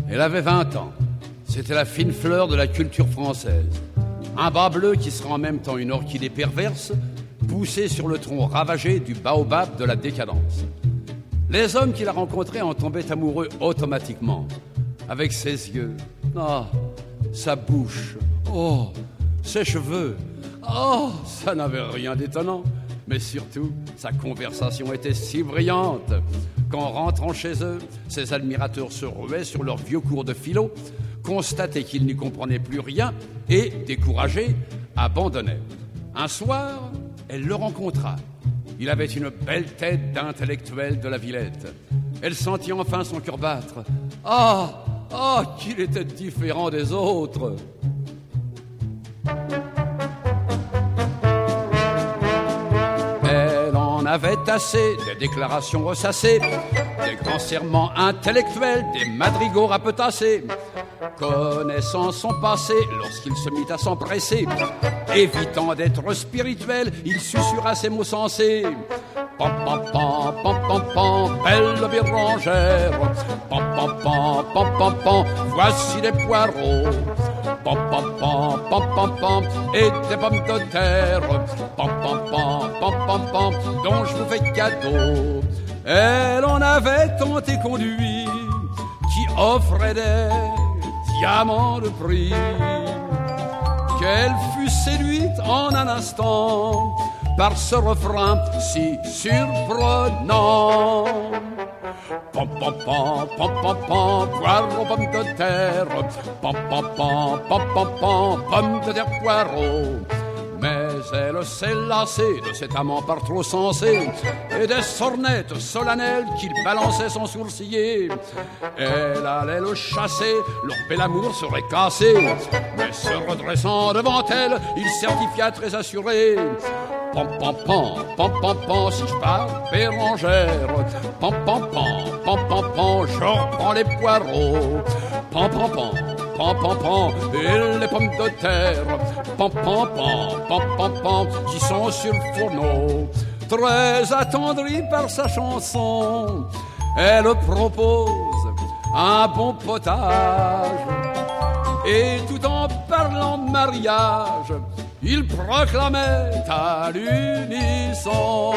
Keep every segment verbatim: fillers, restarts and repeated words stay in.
Elle avait vingt ans. C'était la fine fleur de la culture française. Un bas bleu qui sera en même temps une orchidée perverse, poussée sur le tronc ravagé du baobab de la décadence. Les hommes qui la rencontraient en tombaient amoureux automatiquement. Avec ses yeux, oh, sa bouche, oh, ses cheveux, oh, ça n'avait rien d'étonnant. Mais surtout, sa conversation était si brillante qu'en rentrant chez eux, ses admirateurs se ruaient sur leurs vieux cours de philo, constataient qu'ils n'y comprenaient plus rien et, découragés, abandonnaient. Un soir, elle le rencontra. Il avait une belle tête d'intellectuel de la Villette. Elle sentit enfin son cœur battre. Ah, ah, qu'il était différent des autres! Avait assez des déclarations ressassées, des grands serments intellectuels, des madrigaux rapetassés. Connaissant son passé, lorsqu'il se mit à s'empresser, évitant d'être spirituel, il susurra ces mots sensés. Pam pam pam pam pam pam, belle bérangère. Pam pam pam pam pam pam, voici des poireaux. Pam pam pam pam pam pam, et des pommes de terre. Pam pam pam pam pam pam, dont je vous fais cadeau. Elle en avait tant et conduit, qui offrait des diamants de prix, qu'elle fut séduite en un instant par ce refrain si surprenant. Pam pam pam pam pam pam, poireaux, pommes de terre. Pam pam pam pam pam pam, pommes de terre, poireaux. Mais elle s'est lassée de cet amant par trop sensé et des sornettes solennelles qu'il balançait sans sourciller. Elle allait le chasser, leur bel amour serait cassé. Mais se redressant devant elle, il certifia très assuré. Pam pam pam, pam pam pam, si je pars Bérangère. Pam pam pam, pam pam pam, je reprends les poireaux. Pam pam pam, pam pam pam, et les pommes de terre. Pam pam pam, pam pam pam, qui sont sur le fourneau. Très attendrie par sa chanson, elle propose un bon potage. Et tout en parlant de mariage, il proclamait à l'unisson.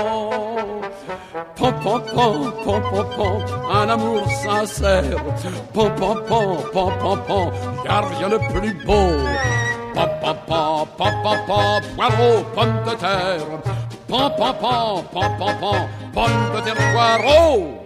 Pam pam pam pam pam pam, un amour sincère. Pam pam pam pam pam pam, y'a rien de plus beau. Pam pam pam pam pam pam, poireaux, pommes de terre. Pam pam pam pam pam pam, pommes de terre, poireaux.